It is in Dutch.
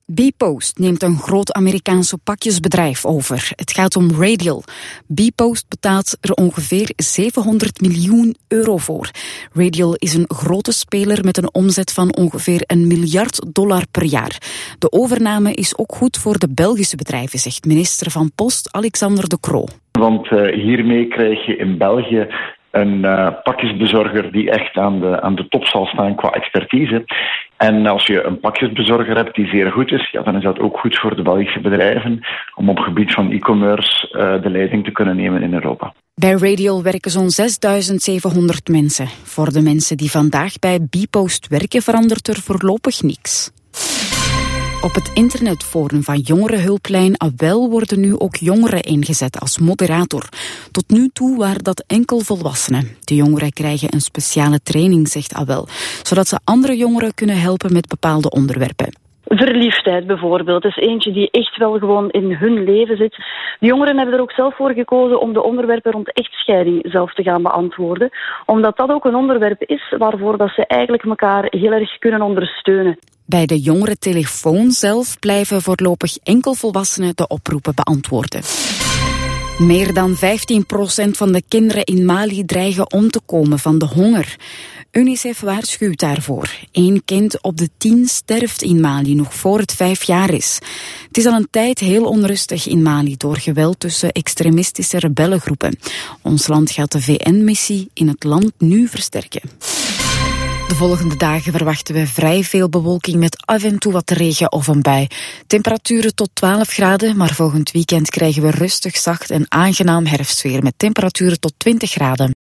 Bpost neemt een groot Amerikaanse pakjesbedrijf over. Het gaat om Radial. Bpost betaalt er ongeveer €700 miljoen voor. Radial is een grote speler met een omzet van ongeveer $1 miljard per jaar. De overname is ook goed voor de Belgische bedrijven, zegt minister van Post Alexander De Croo. Want hiermee krijg je in België een pakjesbezorger die echt aan de top zal staan qua expertise. En als je een pakjesbezorger hebt die zeer goed is, dan is dat ook goed voor de Belgische bedrijven om op het gebied van e-commerce de leiding te kunnen nemen in Europa. Bij Radial werken zo'n 6.700 mensen. Voor de mensen die vandaag bij Bpost werken verandert er voorlopig niks. Op het internetforum van jongerenhulplijn AWEL worden nu ook jongeren ingezet als moderator. Tot nu toe waren dat enkel volwassenen. De jongeren krijgen een speciale training, zegt AWEL, zodat ze andere jongeren kunnen helpen met bepaalde onderwerpen. Verliefdheid bijvoorbeeld is eentje die echt wel gewoon in hun leven zit. De jongeren hebben er ook zelf voor gekozen om de onderwerpen rond echtscheiding zelf te gaan beantwoorden. Omdat dat ook een onderwerp is waarvoor dat ze eigenlijk elkaar heel erg kunnen ondersteunen. Bij de jongerentelefoon zelf blijven voorlopig enkel volwassenen de oproepen beantwoorden. Meer dan 15% van de kinderen in Mali dreigen om te komen van de honger. UNICEF waarschuwt daarvoor. 1 kind op de 10 sterft in Mali nog voor het 5 jaar is. Het is al een tijd heel onrustig in Mali door geweld tussen extremistische rebellengroepen. Ons land gaat de VN-missie in het land nu versterken. De volgende dagen verwachten we vrij veel bewolking met af en toe wat regen of een bui. Temperaturen tot 12 graden, maar volgend weekend krijgen we rustig, zacht en aangenaam herfstweer met temperaturen tot 20 graden.